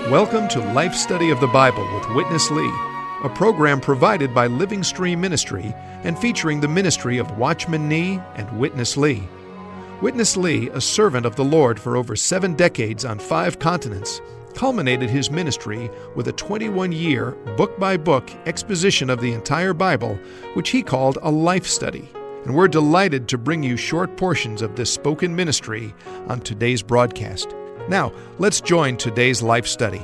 Welcome to Life Study of the Bible with Witness Lee, a program provided by Living Stream Ministry and featuring the ministry of Watchman Nee and Witness Lee. Witness Lee, a servant of the Lord for over 7 decades on 5 continents, culminated his ministry with a 21-year, book-by-book exposition of the entire Bible, which he called a life study. And we're delighted to bring you short portions of this spoken ministry on today's broadcast. Now, let's join today's life study.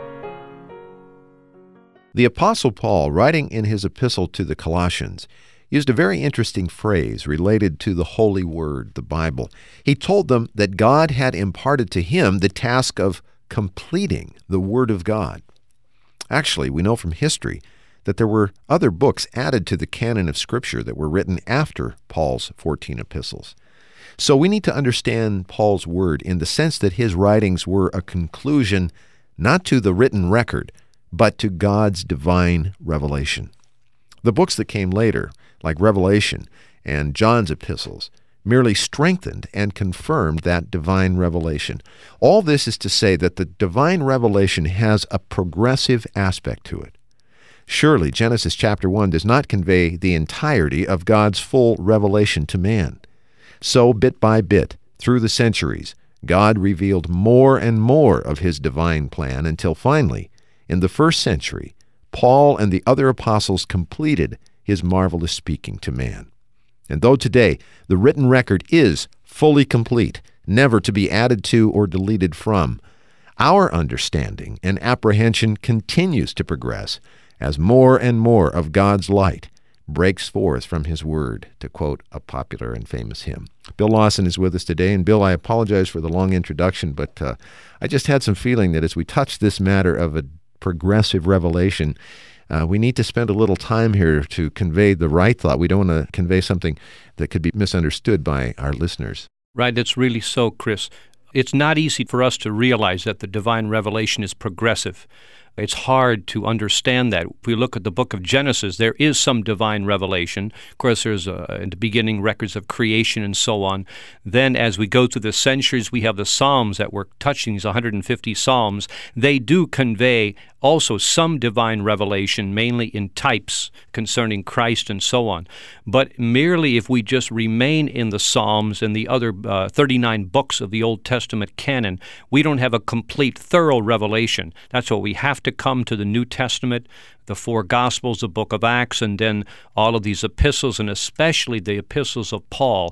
The Apostle Paul, writing in his epistle to the Colossians, used a very interesting phrase related to the Holy Word, the Bible. He told them that God had imparted to him the task of completing the Word of God. Actually, we know from history that there were other books added to the canon of Scripture that were written after Paul's 14 epistles. So we need to understand Paul's word in the sense that his writings were a conclusion not to the written record, but to God's divine revelation. The books that came later, like Revelation and John's epistles, merely strengthened and confirmed that divine revelation. All this is to say that the divine revelation has a progressive aspect to it. Surely Genesis chapter 1 does not convey the entirety of God's full revelation to man. So, bit by bit, through the centuries, God revealed more and more of his divine plan until finally, in the first century, Paul and the other apostles completed his marvelous speaking to man. And though today the written record is fully complete, never to be added to or deleted from, our understanding and apprehension continues to progress as more and more of God's light breaks forth from his word, to quote a popular and famous hymn. Bill Lawson is with us today, and Bill, I apologize for the long introduction, but I just had some feeling that as we touch this matter of a progressive revelation, we need to spend a little time here to convey the right thought. We don't want to convey something that could be misunderstood by our listeners. Right, that's really so, Chris. It's not easy for us to realize that the divine revelation is progressive. It's hard to understand that. If we look at the book of Genesis, there is some divine revelation. Of course, there's in the beginning records of creation and so on. Then as we go through the centuries, we have the Psalms that we're touching, these 150 Psalms. They do convey also some divine revelation, mainly in types concerning Christ and so on. But merely if we just remain in the Psalms and the other 39 books of the Old Testament canon, we don't have a complete, thorough revelation. That's why we have to come to the New Testament, the 4 Gospels, the book of Acts, and then all of these epistles, and especially the epistles of Paul.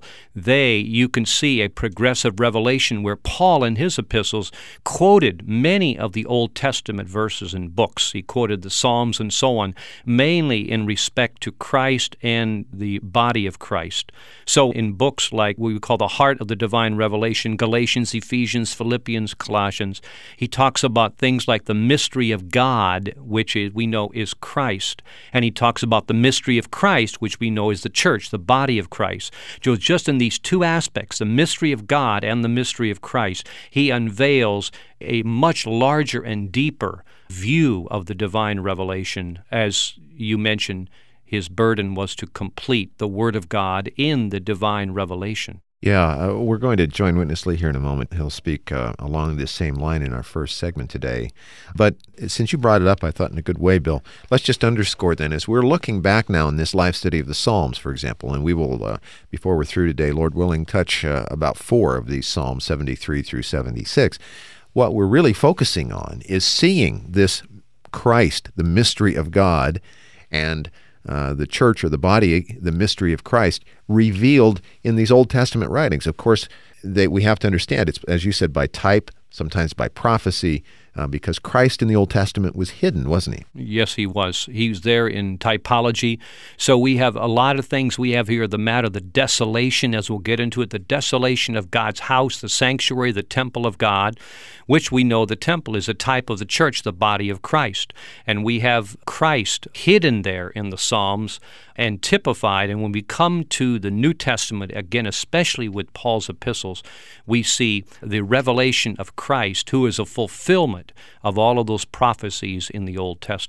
You can see a progressive revelation where Paul in his epistles quoted many of the Old Testament verses and books. He quoted the Psalms and so on, mainly in respect to Christ and the body of Christ. So in books like what we call the heart of the divine revelation, Galatians, Ephesians, Philippians, Colossians, he talks about things like the mystery of God, which we know is Christ. And he talks about the mystery of Christ, which we know is the church, the body of Christ. So just in these 2 aspects, the mystery of God and the mystery of Christ, he unveils a much larger and deeper view of the divine revelation. As you mentioned, his burden was to complete the Word of God in the divine revelation. Yeah, we're going to join Witness Lee here in a moment. He'll speak along this same line in our first segment today. But since you brought it up, I thought in a good way, Bill, let's just underscore then, as we're looking back now in this life study of the Psalms, for example, and we will, before we're through today, Lord willing, touch about 4 of these Psalms, 73 through 76. What we're really focusing on is seeing this Christ, the mystery of God, and the church or the body, the mystery of Christ, revealed in these Old Testament writings. Of course, we have to understand it's, as you said, by type, sometimes by prophecy, because Christ in the Old Testament was hidden, wasn't he? Yes, he was. He was there in typology. So we have a lot of things we have here. The matter of the desolation, as we'll get into it, the desolation of God's house, the sanctuary, the temple of God, which we know the temple is a type of the church, the body of Christ. And we have Christ hidden there in the Psalms and typified. And when we come to the New Testament, again, especially with Paul's epistles, we see the revelation of Christ, who is a fulfillment of all of those prophecies in the Old Testament.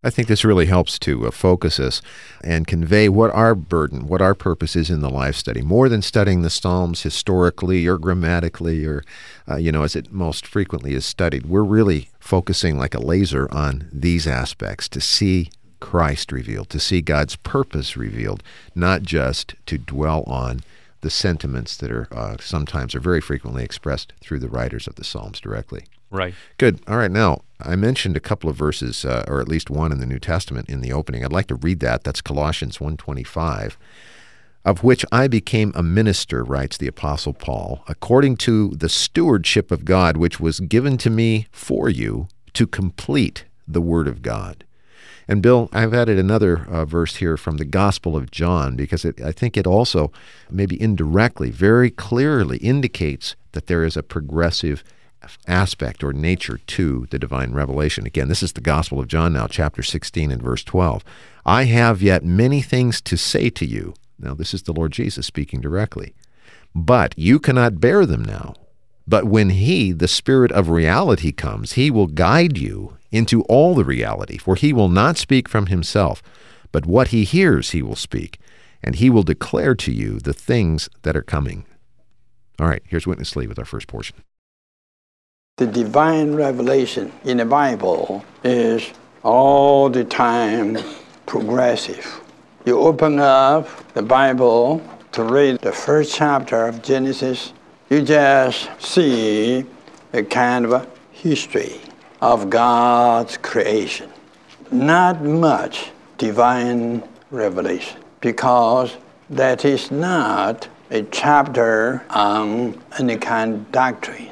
I think this really helps to focus us and convey what our burden, what our purpose is in the life study, more than studying the Psalms historically or grammatically or, as it most frequently is studied. We're really focusing like a laser on these aspects to see Christ revealed, to see God's purpose revealed, not just to dwell on the sentiments that are sometimes or very frequently expressed through the writers of the Psalms directly. Right. Good. All right. Now, I mentioned a couple of verses, or at least one in the New Testament in the opening. I'd like to read that. That's Colossians 1:25. Of which I became a minister, writes the Apostle Paul, according to the stewardship of God, which was given to me for you to complete the Word of God. And Bill, I've added another verse here from the Gospel of John because I think it also, maybe indirectly, very clearly indicates that there is a progressive aspect or nature to the divine revelation. Again, this is the Gospel of John now, chapter 16 and verse 12. I have yet many things to say to you. Now, this is the Lord Jesus speaking directly. But you cannot bear them now. But when He, the Spirit of reality, comes, He will guide you into all the reality, for He will not speak from Himself, but what He hears He will speak, and He will declare to you the things that are coming. All right, here's Witness Lee with our first portion. The divine revelation in the Bible is all the time progressive. You open up the Bible to read the first chapter of Genesis, you just see a kind of a history of God's creation. Not much divine revelation, because that is not a chapter on any kind of doctrine.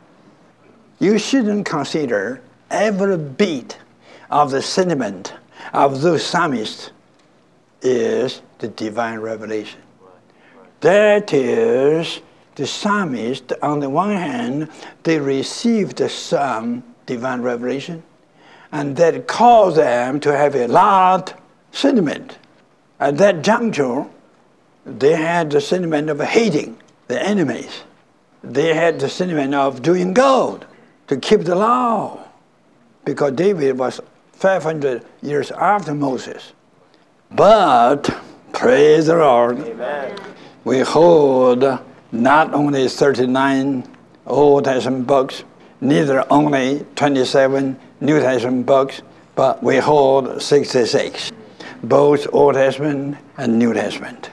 You shouldn't consider every bit of the sentiment of those psalmists is the divine revelation. That is, the psalmist, on the one hand, they received some divine revelation, and that caused them to have a lot sentiment. At that juncture, they had the sentiment of hating the enemies. They had the sentiment of doing good, to keep the law, because David was 500 years after Moses. But, praise the Lord, amen, we hold not only 39 Old Testament books, neither only 27 New Testament books, but we hold 66, both Old Testament and New Testament.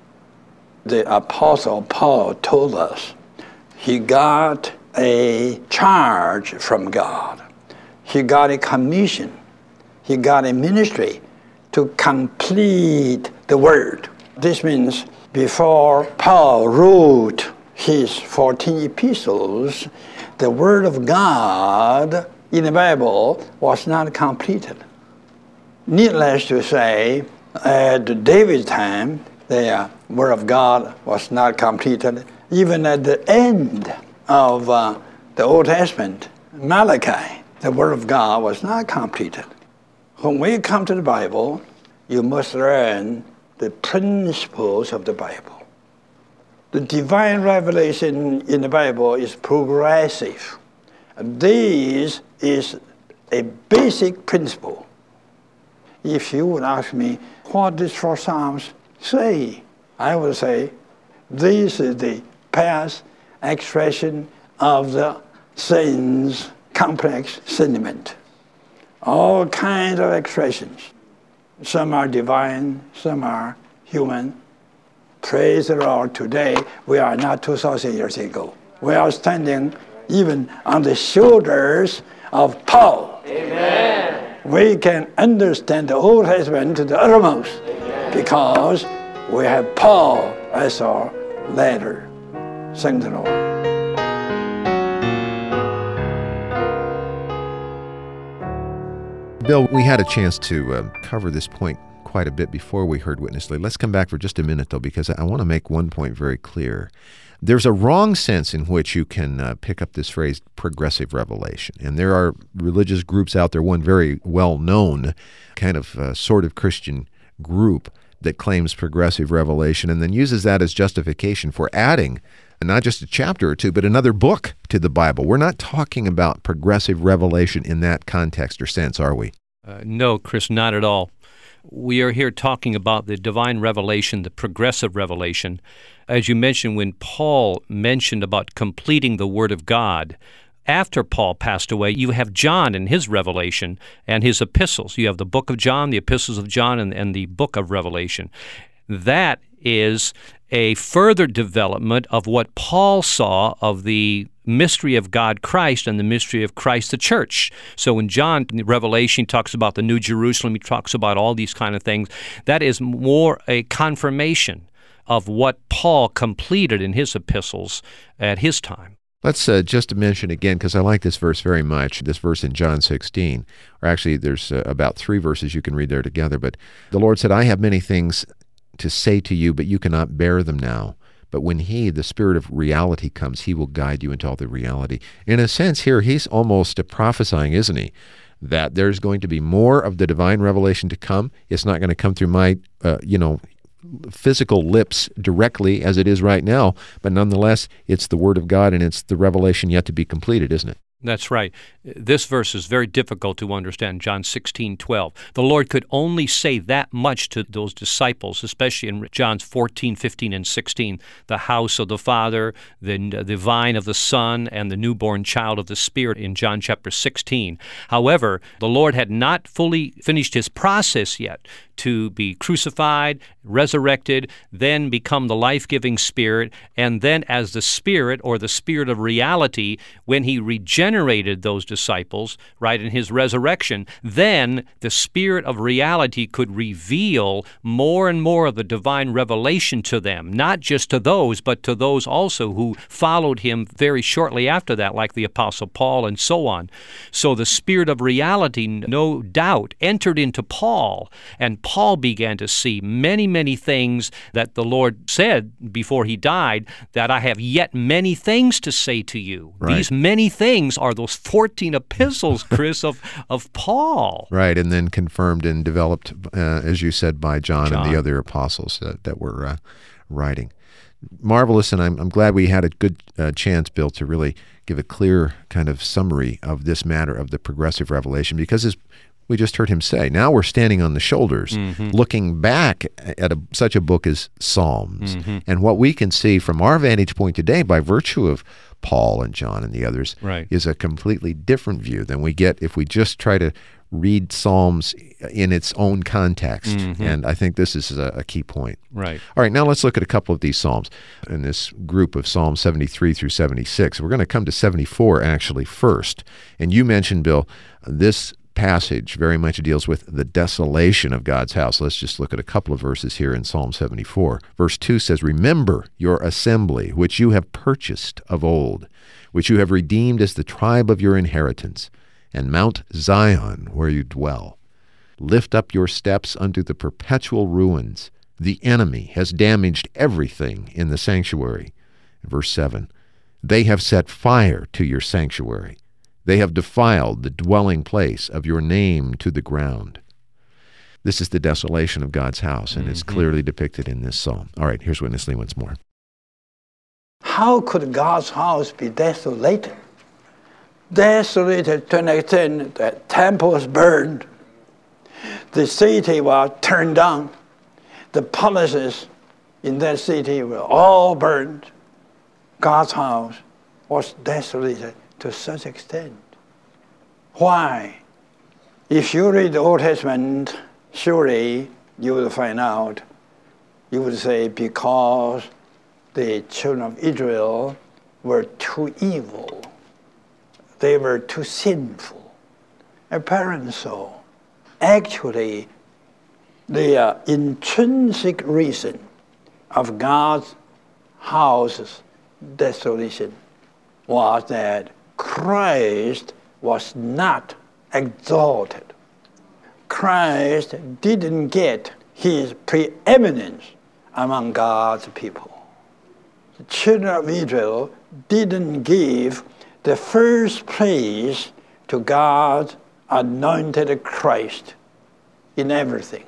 The Apostle Paul told us he got a charge from God. He got a commission. He got a ministry to complete the Word. This means before Paul wrote his 14 epistles, the Word of God in the Bible was not completed. Needless to say, at David's time, the Word of God was not completed. Even at the end of the Old Testament, Malachi, the Word of God was not completed. When we come to the Bible, you must learn the principles of the Bible. The divine revelation in the Bible is progressive. This is a basic principle. If you would ask me, what these four Psalms say? I would say, this is the past expression of the saints' complex sentiment. All kinds of expressions. Some are divine, some are human. Praise the Lord, today we are not 2,000 years ago. We are standing even on the shoulders of Paul. Amen. We can understand the Old Testament to the uttermost. Amen. Because we have Paul as our leader. Thank the Lord. Bill, we had a chance to cover this point quite a bit before we heard Witness Lee. Let's come back for just a minute, though, because I want to make one point very clear. There's a wrong sense in which you can pick up this phrase, progressive revelation. And there are religious groups out there, one very well-known kind of sort of Christian group that claims progressive revelation and then uses that as justification for adding not just a chapter or two, but another book to the Bible. We're not talking about progressive revelation in that context or sense, are we? No, Chris, not at all. We are here talking about the divine revelation, the progressive revelation. As you mentioned, when Paul mentioned about completing the Word of God, after Paul passed away, you have John and his revelation and his epistles. You have the book of John, the epistles of John, and the book of Revelation. That is a further development of what Paul saw of the mystery of God Christ and the mystery of Christ the church. So in John, in Revelation, he talks about the New Jerusalem, he talks about all these kind of things. That is more a confirmation of what Paul completed in his epistles at his time. Let's just mention again, because I like this verse very much, this verse in John 16, or actually there's about 3 verses you can read there together, but the Lord said, I have many things to say to you, but you cannot bear them now. But when He, the Spirit of reality, comes, He will guide you into all the reality. In a sense here, He's almost prophesying, isn't He? That there's going to be more of the divine revelation to come. It's not going to come through my, physical lips directly as it is right now, but nonetheless, it's the Word of God and it's the revelation yet to be completed, isn't it? That's right. This verse is very difficult to understand, John 16:12. The Lord could only say that much to those disciples, especially in John 14, 15, and 16, the house of the Father, the vine of the Son, and the newborn child of the Spirit in John chapter 16. However, the Lord had not fully finished His process yet to be crucified, resurrected, then become the life-giving Spirit, and then as the Spirit, or the Spirit of reality, when He regenerated those disciples, right, in His resurrection, then the Spirit of reality could reveal more and more of the divine revelation to them, not just to those, but to those also who followed Him very shortly after that, like the Apostle Paul and so on. So the Spirit of reality, no doubt, entered into Paul, and Paul began to see many, many things that the Lord said before he died, that I have yet many things to say to you. Right. These many things are those 14 epistles, Chris, of Paul. Right, and then confirmed and developed, as you said, by John and the other apostles that were writing. Marvelous, and I'm glad we had a good chance, Bill, to really give a clear kind of summary of this matter of the progressive revelation, because as we just heard him say, now we're standing on the shoulders, looking back at such a book as Psalms. And what we can see from our vantage point today, by virtue of Paul and John and the others, right, is a completely different view than we get if we just try to read Psalms in its own context. And I think this is a key point. Right. All right, now let's look at a couple of these Psalms in this group of Psalms 73 through 76. We're going to come to 74 actually first. And you mentioned, Bill, this passage very much deals with the desolation of God's house. Let's just look at a couple of verses here in Psalm 74. Verse 2 says, Remember your assembly, which you have purchased of old, which you have redeemed as the tribe of your inheritance, and Mount Zion, where you dwell. Lift up your steps unto the perpetual ruins. The enemy has damaged everything in the sanctuary. Verse 7, They have set fire to your sanctuary. They have defiled the dwelling place of your name to the ground. This is the desolation of God's house, and it's clearly depicted in this psalm. All right, here's Witness Lee once more. How could God's house be desolated? Desolated to an extent that temples burned, the city was turned down, the palaces in that city were all burned. God's house was desolated to such extent. Why? If you read the Old Testament, surely you will find out, you would say, because the children of Israel were too evil. They were too sinful. Apparently so. Actually, the intrinsic reason of God's house's desolation was that Christ was not exalted. Christ didn't get his preeminence among God's people. The children of Israel didn't give the first place to God's anointed Christ in everything.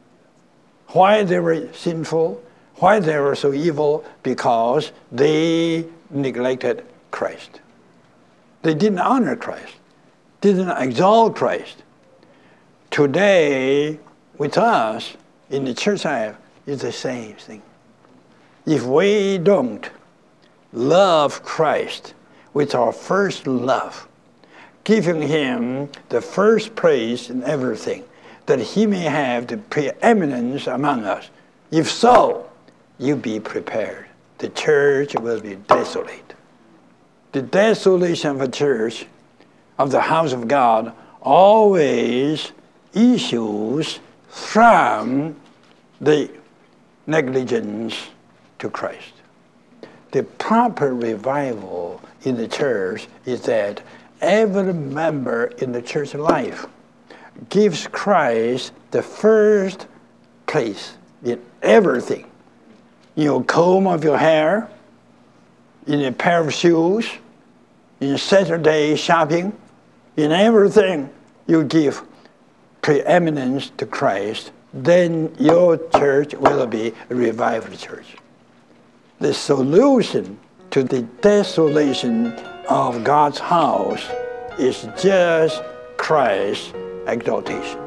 Why they were sinful? Why they were so evil? Because they neglected Christ. They didn't honor Christ, didn't exalt Christ. Today, with us, in the church life, it's the same thing. If we don't love Christ with our first love, giving Him the first place in everything, that He may have the preeminence among us. If so, you be prepared. The church will be desolate. The desolation of a church, of the house of God, always issues from the negligence to Christ. The proper revival in the church is that every member in the church life gives Christ the first place in everything. In your comb of your hair, in a pair of shoes, in Saturday shopping, in everything you give preeminence to Christ, then your church will be a revival church. The solution to the desolation of God's house is just Christ's exaltation.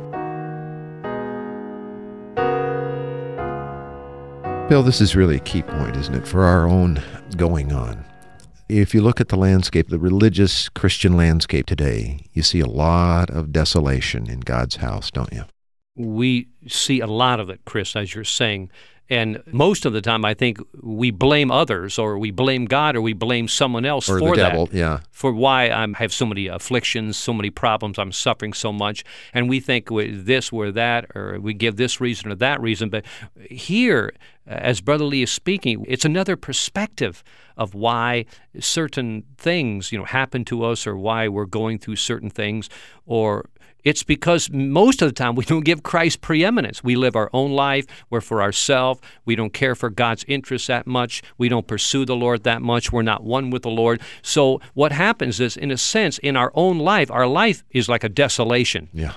Bill, this is really a key point, isn't it, for our own going on? If you look at the landscape, the religious Christian landscape today, you see a lot of desolation in God's house, don't you? We see a lot of it, Chris, as you're saying. And most of the time, I think we blame others, or we blame God, or we blame someone else or for the that. devil, yeah. For why I have so many afflictions, so many problems, I'm suffering so much. And we think this or that, or we give this reason or that reason. But here, as Brother Lee is speaking, it's another perspective of why certain things, happen to us, or why we're going through certain things, or it's because most of the time we don't give Christ preeminence. We live our own life. We're for ourselves. We don't care for God's interests that much. We don't pursue the Lord that much. We're not one with the Lord. So what happens is, in a sense, in our own life, our life is like a desolation. Yeah.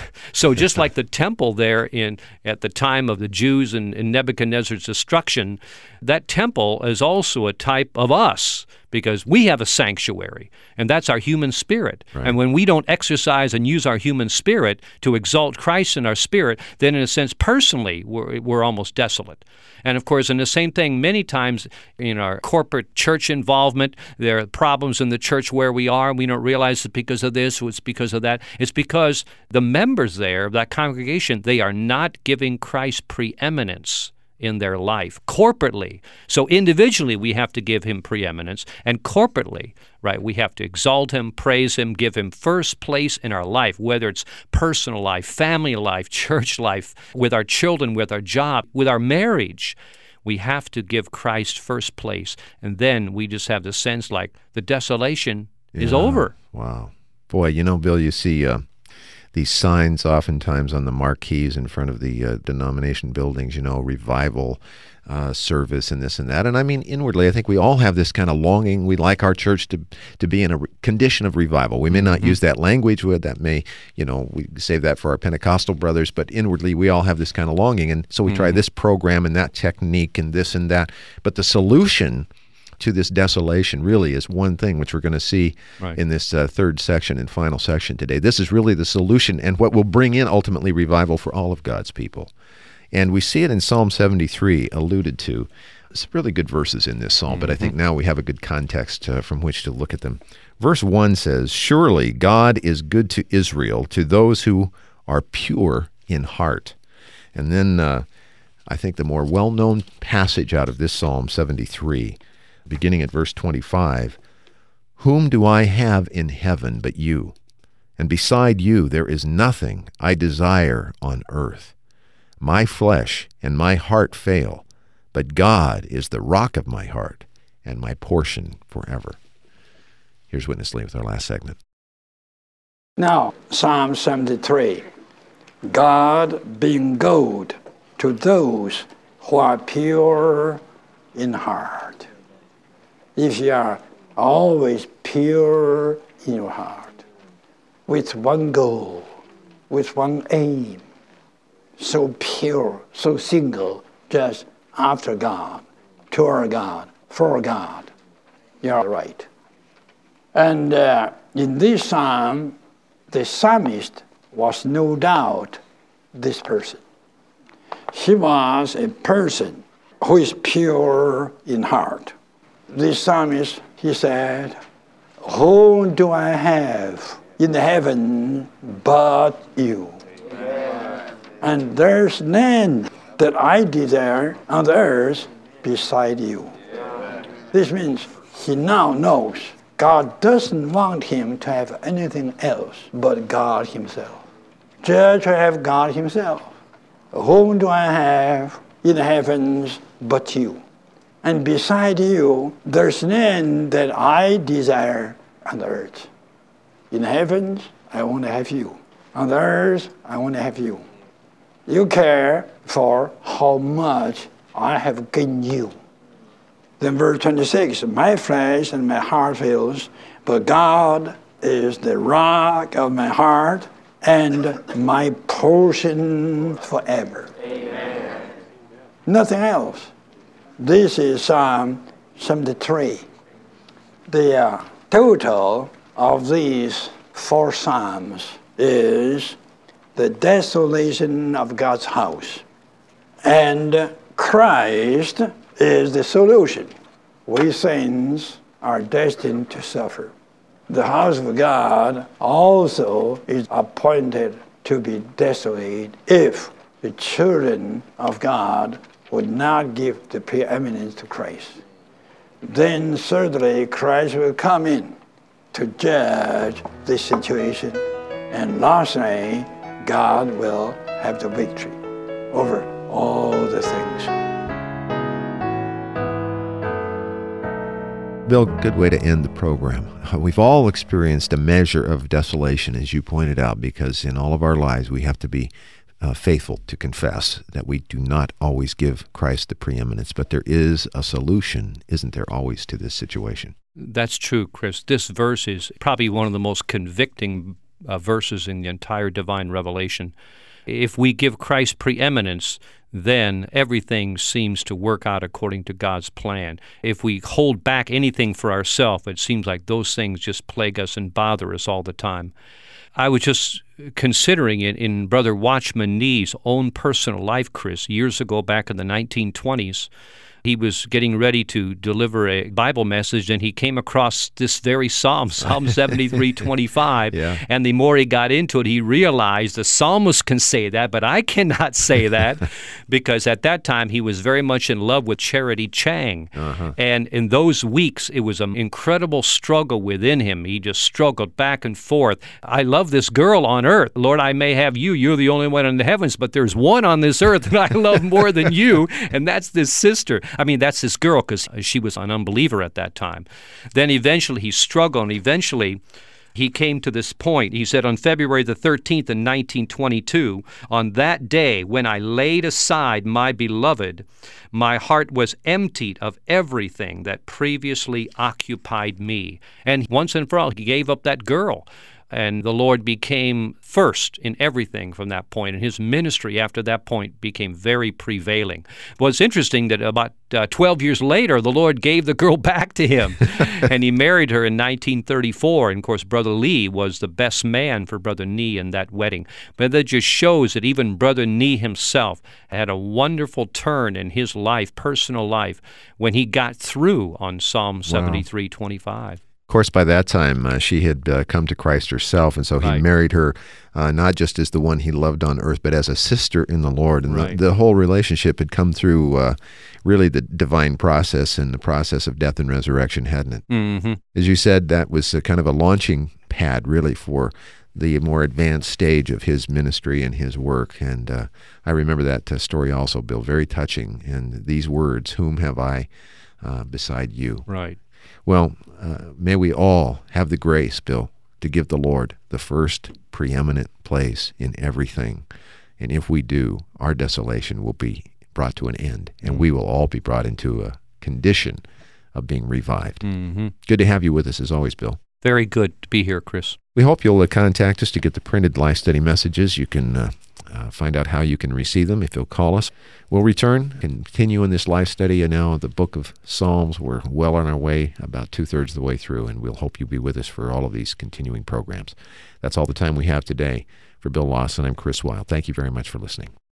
So just like the temple there at the time of the Jews and Nebuchadnezzar's destruction, that temple is also a type of us, because we have a sanctuary, and that's our human spirit. Right. And when we don't exercise and use our human spirit to exalt Christ in our spirit, then in a sense, personally, we're almost desolate. And of course, in the same thing, many times in our corporate church involvement, there are problems in the church where we are, and we don't realize it's because of this, or it's because of that. It's because the members there, that congregation, they are not giving Christ preeminence in their life, corporately. So individually, we have to give Him preeminence, and corporately, right, we have to exalt Him, praise Him, give Him first place in our life, whether it's personal life, family life, church life, with our children, with our job, with our marriage. We have to give Christ first place, and then we just have the sense like the desolation is over. Wow. Boy, Bill, you see these signs oftentimes on the marquees in front of the denomination buildings, revival service and this and that. And I mean, inwardly, I think we all have this kind of longing. We'd like our church to be in a condition of revival. We may not use that language. That may, we save that for our Pentecostal brothers, but inwardly we all have this kind of longing. And so we try this program and that technique and this and that. But the solution to this desolation really is one thing, which we're going to see in this third section and final section today. This is really the solution and what will bring in ultimately revival for all of God's people. And we see it in Psalm 73 alluded to. It's really good verses in this psalm, but I think now we have a good context from which to look at them. Verse 1 says, "Surely God is good to Israel, to those who are pure in heart." And then I think the more well-known passage out of this Psalm 73, beginning at verse 25, "Whom do I have in heaven but you? And beside you there is nothing I desire on earth. My flesh and my heart fail, but God is the rock of my heart and my portion forever." Here's Witness Lee with our last segment. Now, Psalm 73, God being good to those who are pure in heart. If you are always pure in your heart, with one goal, with one aim, so pure, so single, just after God, toward God, for God, you're right. And in this psalm, the psalmist was no doubt this person. He was a person who is pure in heart. This psalmist, he said, "Whom do I have in heaven but you? Amen. And there's none that I desire on the earth beside you." Amen. This means he now knows God doesn't want him to have anything else but God himself. Just to have God himself. Whom do I have in the heavens but you? And beside you, there's none that I desire on the earth. In the heavens, I want to have you. On the earth, I want to have you. You care for how much I have gained you. Then verse 26, "My flesh and my heart fails, but God is the rock of my heart and my portion forever." Amen. Nothing else. This is Psalm 73. The total of these 4 psalms is the desolation of God's house. And Christ is the solution. We saints are destined to suffer. The house of God also is appointed to be desolate if the children of God would not give the preeminence to Christ. Then certainly Christ will come in to judge this situation, and lastly, God will have the victory over all the things. Bill, good way to end the program. We've all experienced a measure of desolation, as you pointed out, because in all of our lives we have to be faithful to confess that we do not always give Christ the preeminence, but there is a solution, isn't there, always to this situation? That's true, Chris. This verse is probably one of the most convicting verses in the entire divine revelation. If we give Christ preeminence, then everything seems to work out according to God's plan. If we hold back anything for ourselves, it seems like those things just plague us and bother us all the time. I was just considering it in Brother Watchman Nee's own personal life, Chris, years ago back in the 1920s. He was getting ready to deliver a Bible message, and he came across this very Psalm 73:25. Yeah. And the more he got into it, he realized the psalmist can say that, but I cannot say that, because at that time he was very much in love with Charity Chang. Uh-huh. And in those weeks, it was an incredible struggle within him. He just struggled back and forth. I love this girl on earth. Lord, I may have you. You're the only one in the heavens, but there's one on this earth that I love more than you, and that's this sister. I mean, that's this girl, because she was an unbeliever at that time. Then eventually he struggled, and eventually he came to this point. He said, on February the 13th in 1922, "On that day when I laid aside my beloved, my heart was emptied of everything that previously occupied me." And once and for all, he gave up that girl. And the Lord became first in everything from that point, and his ministry after that point became very prevailing. Well, it's interesting that about 12 years later, the Lord gave the girl back to him, and he married her in 1934. And, of course, Brother Lee was the best man for Brother Nee in that wedding. But that just shows that even Brother Nee himself had a wonderful turn in his life, personal life, when he got through on Psalm 73:25. Of course, by that time, she had come to Christ herself, and so he married her not just as the one he loved on earth, but as a sister in the Lord. And the whole relationship had come through really the divine process and the process of death and resurrection, hadn't it? Mm-hmm. As you said, that was kind of a launching pad, really, for the more advanced stage of his ministry and his work. And I remember that story also, Bill, very touching. And these words, "Whom have I beside you?" Right. Well, may we all have the grace, Bill, to give the Lord the first preeminent place in everything. And if we do, our desolation will be brought to an end, and we will all be brought into a condition of being revived. Mm-hmm. Good to have you with us as always, Bill. Very good to be here, Chris. We hope you'll contact us to get the printed Life Study messages. You can find out how you can receive them if you'll call us. We'll return, continue in this life study, and now the book of Psalms. We're well on our way, about 2/3 of the way through, and we'll hope you'll be with us for all of these continuing programs. That's all the time we have today. For Bill Lawson, I'm Chris Wilde. Thank you very much for listening.